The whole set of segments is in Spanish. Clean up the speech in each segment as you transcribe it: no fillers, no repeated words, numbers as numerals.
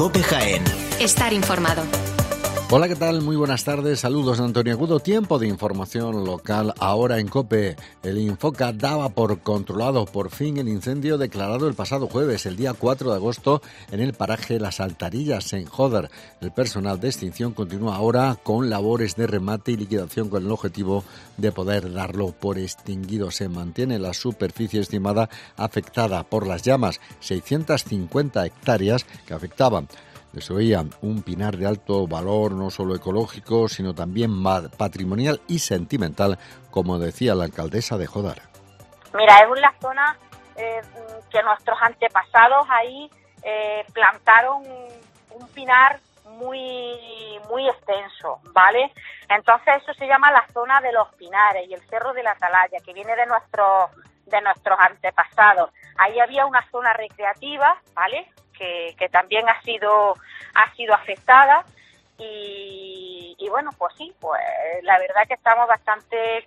COPE Jaén. Estar informado. Hola, ¿qué tal? Muy buenas tardes. Saludos de Antonio Agudo. Tiempo de información local ahora en COPE. El Infoca daba por controlado por fin el incendio declarado el pasado jueves, el día 4 de agosto, en el paraje Las Altarillas, en Jódar. El personal de extinción continúa ahora con labores de remate y liquidación con el objetivo de poder darlo por extinguido. Se mantiene la superficie estimada afectada por las llamas, 650 hectáreas que afectaban. Les oían un pinar de alto valor, no solo ecológico, sino también patrimonial y sentimental, como decía la alcaldesa de Jódar. Mira, es una zona que nuestros antepasados ahí plantaron un pinar muy extenso, ¿vale? Entonces eso se llama la zona de los pinares y el Cerro de la Atalaya, que viene de nuestros antepasados. Ahí había una zona recreativa, ¿vale?, que también ha sido afectada y bueno, pues sí, pues la verdad que estamos bastante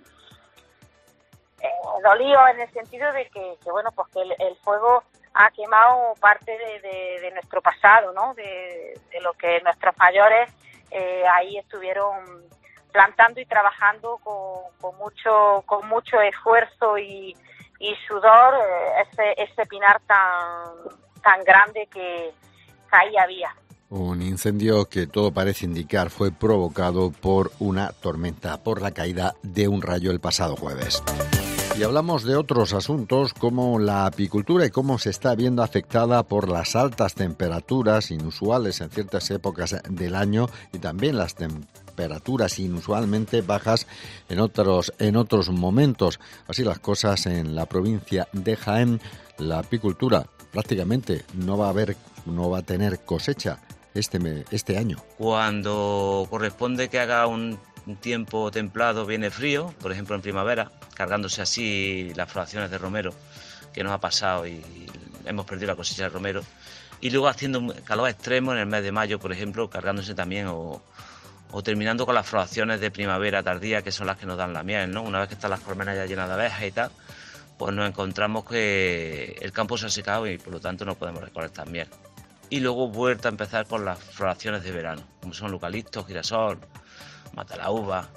dolidos en el sentido de que bueno, pues que el fuego ha quemado parte de nuestro pasado, ¿no? De lo que nuestros mayores ahí estuvieron plantando y trabajando con mucho esfuerzo y sudor, ese pinar tan grande que ahí había. Un incendio que todo parece indicar fue provocado por una tormenta, por la caída de un rayo el pasado jueves. Y hablamos de otros asuntos como la apicultura y cómo se está viendo afectada por las altas temperaturas inusuales en ciertas épocas del año y también las temperaturas inusualmente bajas en otros momentos. Así las cosas en la provincia de Jaén. La apicultura prácticamente no va a tener cosecha este año. Cuando corresponde que haga un tiempo templado, viene frío, por ejemplo en primavera, cargándose así las floraciones de romero, que nos ha pasado y hemos perdido la cosecha de romero, y luego haciendo un calor extremo en el mes de mayo, por ejemplo, cargándose también o terminando con las floraciones de primavera tardía, que son las que nos dan la miel, ¿no? Una vez que están las colmenas ya llenas de abejas y tal, pues nos encontramos que el campo se ha secado y por lo tanto no podemos recolectar miel. Y luego vuelta a empezar con las floraciones de verano, como son eucaliptos, girasol, matalaúva.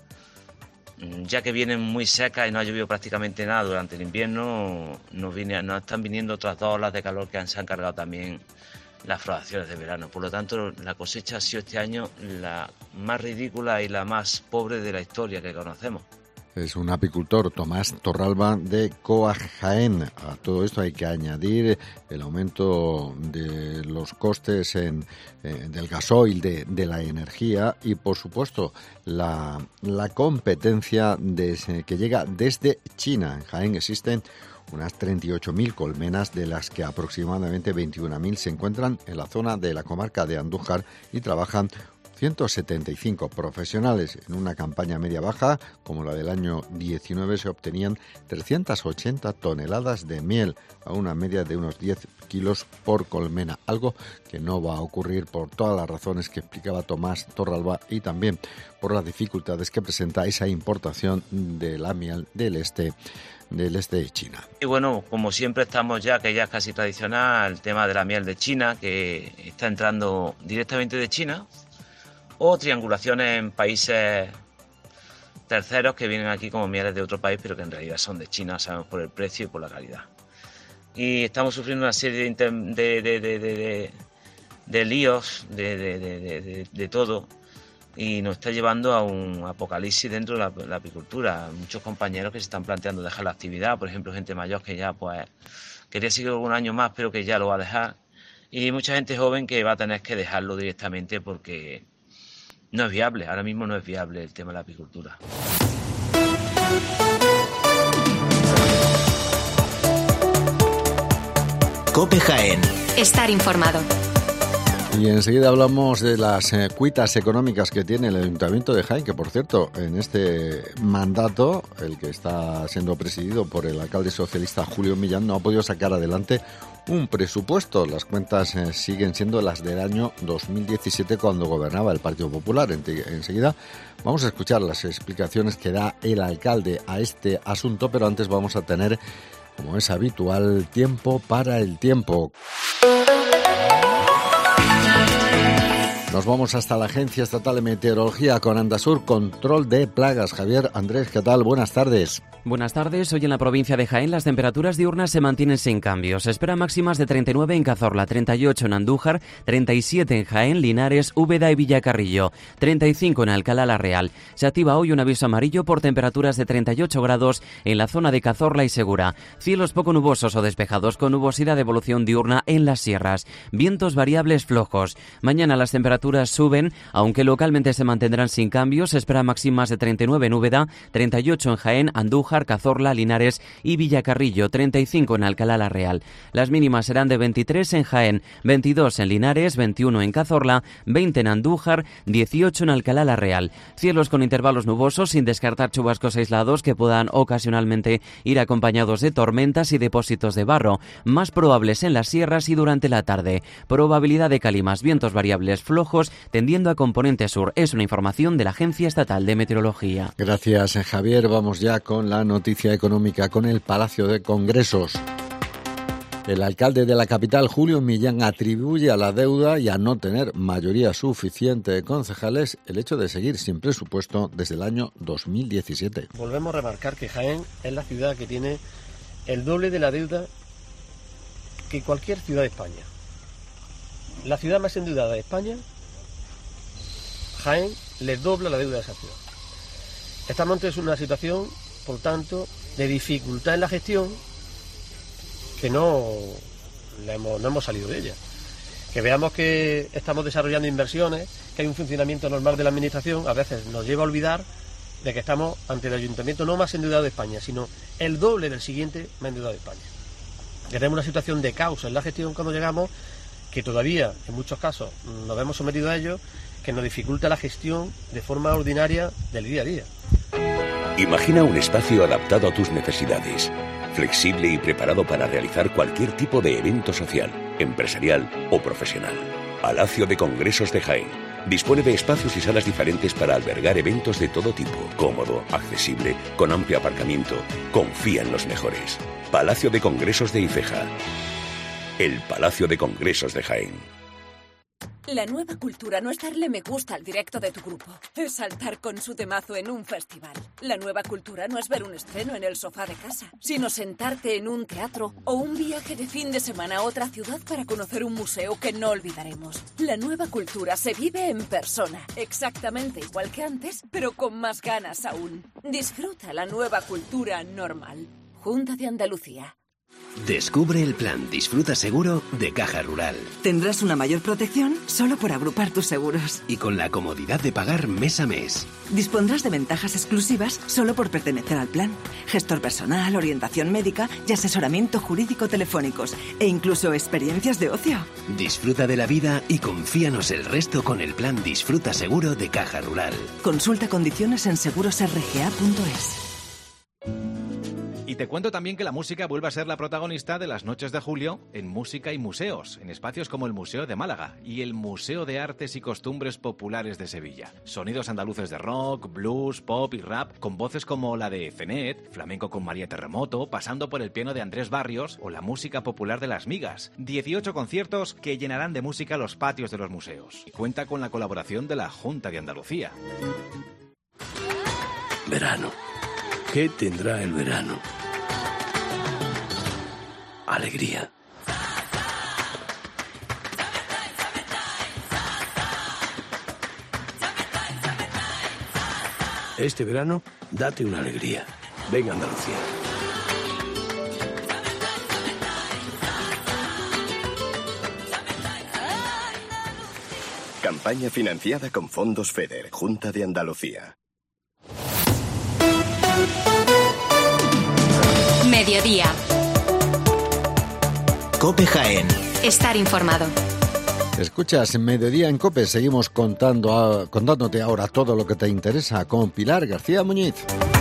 Ya que vienen muy secas y no ha llovido prácticamente nada durante el invierno, nos están viniendo otras 2 olas de calor que se han cargado también las floraciones de verano. Por lo tanto, la cosecha ha sido este año la más ridícula y la más pobre de la historia que conocemos. Es un apicultor, Tomás Torralba, de COA Jaén. A todo esto hay que añadir el aumento de los costes del gasoil, de la energía y, por supuesto, la competencia que llega desde China. En Jaén existen unas 38.000 colmenas, de las que aproximadamente 21.000 se encuentran en la zona de la comarca de Andújar y trabajan 175 profesionales. En una campaña media-baja, como la del año 19, se obtenían 380 toneladas de miel, a una media de unos 10 kilos por colmena, algo que no va a ocurrir por todas las razones que explicaba Tomás Torralba y también por las dificultades que presenta esa importación de la miel del este de China. Y bueno, como siempre estamos ya, que ya es casi tradicional, el tema de la miel de China, que está entrando directamente de China, o triangulaciones en países terceros que vienen aquí como mieles de otro país, pero que en realidad son de China, sabemos, por el precio y por la calidad. Y estamos sufriendo una serie de líos, de todo, y nos está llevando a un apocalipsis dentro de la apicultura. Muchos compañeros que se están planteando dejar la actividad, por ejemplo, gente mayor que ya pues quería seguir algún año más, pero que ya lo va a dejar, y mucha gente joven que va a tener que dejarlo directamente porque no es viable, ahora mismo no es viable el tema de la apicultura. COPE Jaén. Estar informado. Y enseguida hablamos de las cuitas económicas que tiene el Ayuntamiento de Jaén, que por cierto, en este mandato, el que está siendo presidido por el alcalde socialista Julio Millán, no ha podido sacar adelante un presupuesto. Las cuentas siguen siendo las del año 2017, cuando gobernaba el Partido Popular. Enseguida vamos a escuchar las explicaciones que da el alcalde a este asunto, pero antes vamos a tener, como es habitual, tiempo para el tiempo. Nos vamos hasta la Agencia Estatal de Meteorología con Andasur, control de plagas. Javier Andrés, ¿qué tal? Buenas tardes. Buenas tardes. Hoy en la provincia de Jaén las temperaturas diurnas se mantienen sin cambios. Se espera máximas de 39 en Cazorla, 38 en Andújar, 37 en Jaén, Linares, Úbeda y Villacarrillo, 35 en Alcalá la Real. Se activa hoy un aviso amarillo por temperaturas de 38 grados en la zona de Cazorla y Segura. Cielos poco nubosos o despejados con nubosidad de evolución diurna en las sierras. Vientos variables flojos. Mañana las temperaturas suben, aunque localmente se mantendrán sin cambios. Se espera máximas de 39 en Úbeda, 38 en Jaén, Andújar, Cazorla, Linares y Villacarrillo, 35 en Alcalá la Real. Las mínimas serán de 23 en Jaén, 22 en Linares, 21 en Cazorla, 20 en Andújar, 18 en Alcalá la Real. Cielos con intervalos nubosos, sin descartar chubascos aislados que puedan ocasionalmente ir acompañados de tormentas y depósitos de barro, más probables en las sierras y durante la tarde. Probabilidad de calimas, vientos variables flojos, tendiendo a componente sur. Es una información de la Agencia Estatal de Meteorología. Gracias, Javier. Vamos ya con la noticia económica, con el Palacio de Congresos. El alcalde de la capital, Julio Millán, atribuye a la deuda y a no tener mayoría suficiente de concejales el hecho de seguir sin presupuesto desde el año 2017. Volvemos a remarcar que Jaén es la ciudad que tiene el doble de la deuda que cualquier ciudad de España. La ciudad más endeudada de España, Jaén, le dobla la deuda de esa ciudad. Estamos ante una situación, por tanto, de dificultad en la gestión que no hemos salido de ella. Que veamos que estamos desarrollando inversiones, que hay un funcionamiento normal de la administración, a veces nos lleva a olvidar de que estamos ante el ayuntamiento no más endeudado de España, sino el doble del siguiente más endeudado de España. Que tenemos una situación de caos en la gestión cuando llegamos, que todavía en muchos casos nos vemos sometidos a ello, que nos dificulta la gestión de forma ordinaria del día a día. Imagina un espacio adaptado a tus necesidades, flexible y preparado para realizar cualquier tipo de evento social, empresarial o profesional. Palacio de Congresos de Jaén dispone de espacios y salas diferentes para albergar eventos de todo tipo, cómodo, accesible, con amplio aparcamiento. Confía en los mejores. Palacio de Congresos de Ifeja. El Palacio de Congresos de Jaén. La nueva cultura no es darle me gusta al directo de tu grupo, es saltar con su temazo en un festival. La nueva cultura no es ver un estreno en el sofá de casa, sino sentarte en un teatro o un viaje de fin de semana a otra ciudad para conocer un museo que no olvidaremos. La nueva cultura se vive en persona, exactamente igual que antes, pero con más ganas aún. Disfruta la nueva cultura normal. Junta de Andalucía. Descubre el plan Disfruta Seguro de Caja Rural. Tendrás una mayor protección solo por agrupar tus seguros. Y con la comodidad de pagar mes a mes. Dispondrás de ventajas exclusivas solo por pertenecer al plan. Gestor personal, orientación médica y asesoramiento jurídico telefónicos. E incluso experiencias de ocio. Disfruta de la vida y confíanos el resto con el plan Disfruta Seguro de Caja Rural. Consulta condiciones en segurosrga.es. Y te cuento también que la música vuelve a ser la protagonista de las noches de julio en Música y Museos, en espacios como el Museo de Málaga y el Museo de Artes y Costumbres Populares de Sevilla. Sonidos andaluces de rock, blues, pop y rap, con voces como la de Cenet, flamenco con María Terremoto, pasando por el piano de Andrés Barrios o la música popular de Las Migas. 18 conciertos que llenarán de música los patios de los museos. Y cuenta con la colaboración de la Junta de Andalucía. Verano. ¿Qué tendrá el verano? Alegría. Este verano, date una alegría. Venga, Andalucía. Campaña financiada con fondos FEDER, Junta de Andalucía. Mediodía. COPE Jaén. Estar informado. Escuchas Mediodía en COPE. Seguimos contándote ahora todo lo que te interesa con Pilar García Muñiz.